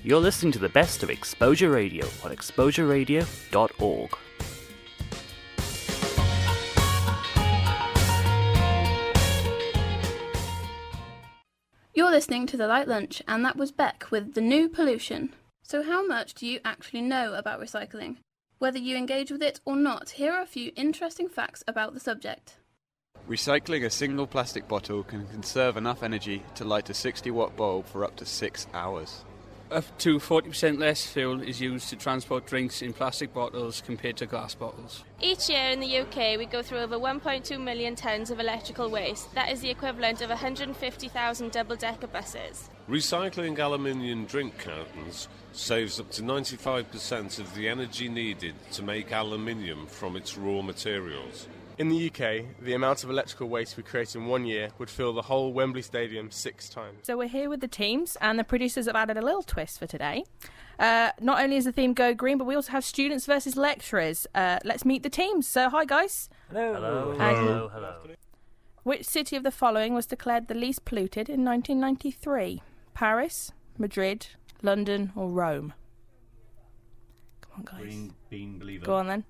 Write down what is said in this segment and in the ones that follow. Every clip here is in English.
You're listening to the best of Exposure Radio on exposureradio.org. You're listening to The Light Lunch, and that was Beck with The New Pollution. So how much do you actually know about recycling? Whether you engage with it or not, here are a few interesting facts about the subject. Recycling a single plastic bottle can conserve enough energy to light a 60-watt bulb for up to 6 hours. Up to 40% less fuel is used to transport drinks in plastic bottles compared to glass bottles. Each year in the UK we go through over 1.2 million tonnes of electrical waste. That is the equivalent of 150,000 double-decker buses. Recycling aluminium drink cartons saves up to 95% of the energy needed to make aluminium from its raw materials. In the UK, the amount of electrical waste we create in 1 year would fill the whole Wembley Stadium 6 times. So we're here with the teams, and the producers have added a little twist for today. Not only is the theme Go Green, but we also have students versus lecturers. Let's meet the teams. So hi guys. Hello. Hello. Which city of the following was declared the least polluted in 1993? Paris, Madrid, London or Rome? Come on guys. Green bean believer. Go on then.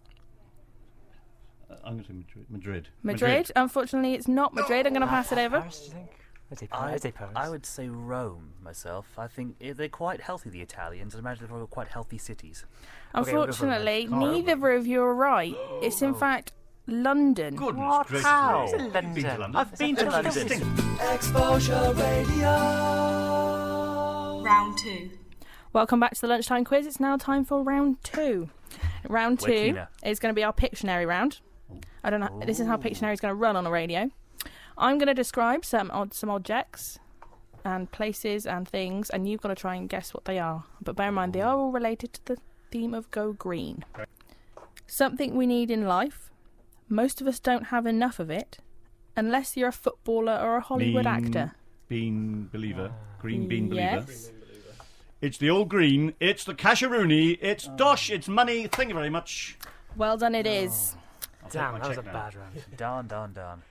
I'm going to say Madrid. Madrid. Unfortunately, it's not Madrid. I'm going to pass it over. Paris, do you think? I'd say Paris. I would say Rome myself. I think they're quite healthy, the Italians. I imagine they're quite healthy cities. Unfortunately, neither of you are right. It's in fact London. Goodness gracious. How? Been to London. I've been to London. Exposure Radio. Round 2. Welcome back to the lunchtime quiz. It's now time for round 2. Round 2 is going to be our Pictionary round. I don't know. This is how Pictionary is going to run on the radio. I'm going to describe some objects and places and things, and you've got to try and guess what they are. But bear in mind, they are all related to the theme of Go Green. Something we need in life. Most of us don't have enough of it, unless you're a footballer or a Hollywood actor. Bean believer. Green bean believer. Yes. It's the old green. It's the casheroony. It's dosh. It's money. Thank you very much. Well done, it is. Damn, that was a bad round. Darn.